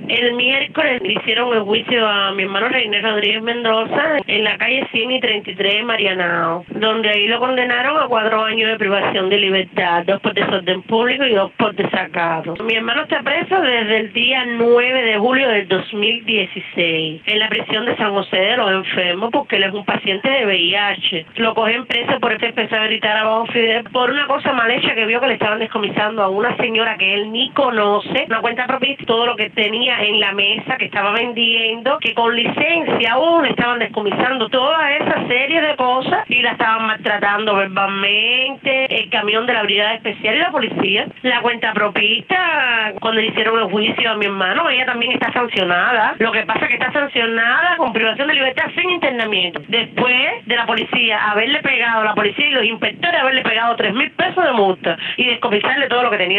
El miércoles le hicieron el juicio a mi hermano Reiner Rodríguez Mendoza en la calle 100 y 33 de Marianao, donde ahí lo condenaron a 4 años de privación de libertad, 2 por desorden público y 2 por desacato. Mi hermano está preso desde el día 9 de julio del 2016 en la prisión de San José de los Enfermos porque él es un paciente de VIH. Lo cogen preso por empezar a gritar abajo Fidel por una cosa mal hecha que vio que le estaban descomisando a una señora que él ni conoce, una cuenta propia, todo lo que tenía en la mesa que estaba vendiendo, que con licencia aún le estaban descomisando toda esa serie de cosas y la estaban maltratando verbalmente, el camión de la brigada especial y la policía. La cuenta propista, cuando le hicieron el juicio a mi hermano, ella también está sancionada. Lo que pasa es que está sancionada con privación de libertad sin internamiento. Después de la policía haberle pegado, la policía y los inspectores haberle pegado 3,000 pesos de multa y descomisarle todo lo que tenía.